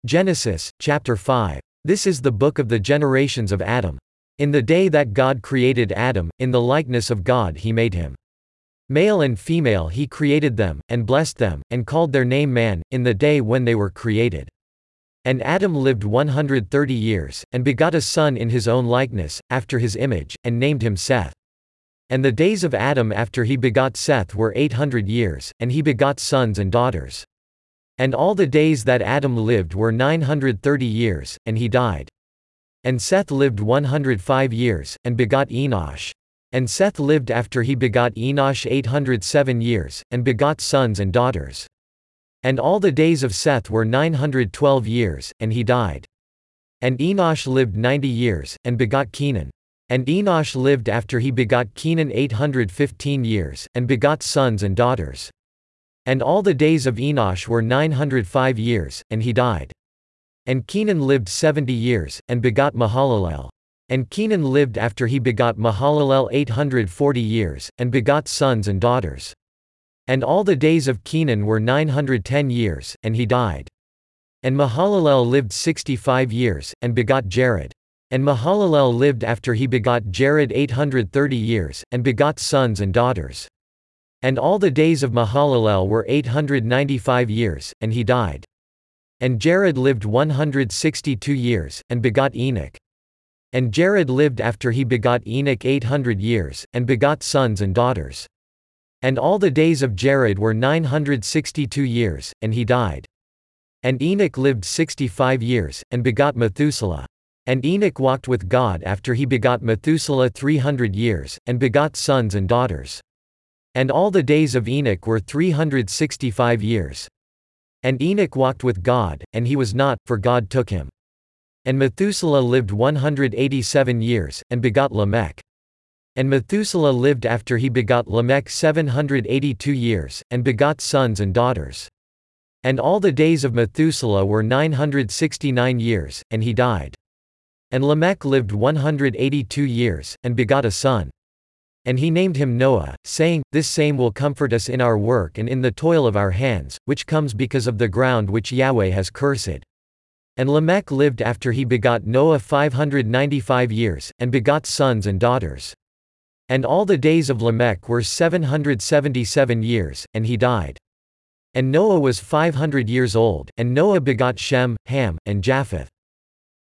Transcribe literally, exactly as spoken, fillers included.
Genesis, chapter five. This is the book of the generations of Adam. In the day that God created Adam, in the likeness of God he made him. Male and female he created them, and blessed them, and called their name man, in the day when they were created. And Adam lived one hundred thirty years, and begot a son in his own likeness, after his image, and named him Seth. And the days of Adam after he begot Seth were eight hundred years, and he begot sons and daughters. And all the days that Adam lived were nine hundred thirty years, and he died. And Seth lived one hundred five years, and begot Enosh. And Seth lived after he begot Enosh eight hundred seven years, and begot sons and daughters. And all the days of Seth were nine hundred twelve years, and he died. And Enosh lived ninety years, and begot Kenan. And Enosh lived after he begot Kenan eight hundred fifteen years, and begot sons and daughters. And all the days of Enosh were nine hundred five years, and he died. And Kenan lived seventy years, and begot Mahalalel. And Kenan lived after he begot Mahalalel eight hundred forty years, and begot sons and daughters. And all the days of Kenan were nine hundred ten years, and he died. And Mahalalel lived sixty-five years, and begot Jared. And Mahalalel lived after he begot Jared eight hundred thirty years, and begot sons and daughters. And all the days of Mahalalel were eight hundred ninety-five years, and he died. And Jared lived one hundred sixty-two years, and begot Enoch. And Jared lived after he begot Enoch eight hundred years, and begot sons and daughters. And all the days of Jared were nine hundred sixty-two years, and he died. And Enoch lived sixty-five years, and begot Methuselah. And Enoch walked with God after he begot Methuselah three hundred years, and begot sons and daughters. And all the days of Enoch were three hundred sixty-five years. And Enoch walked with God, and he was not, for God took him. And Methuselah lived one hundred eighty-seven years, and begot Lamech. And Methuselah lived after he begot Lamech seven hundred eighty-two years, and begot sons and daughters. And all the days of Methuselah were nine hundred sixty-nine years, and he died. And Lamech lived one hundred eighty-two years, and begot a son. And he named him Noah, saying, This same will comfort us in our work and in the toil of our hands, which comes because of the ground which Yahweh has cursed. And Lamech lived after he begot Noah five hundred ninety-five years, and begot sons and daughters. And all the days of Lamech were seven hundred seventy-seven years, and he died. And Noah was five hundred years old, and Noah begot Shem, Ham, and Japheth.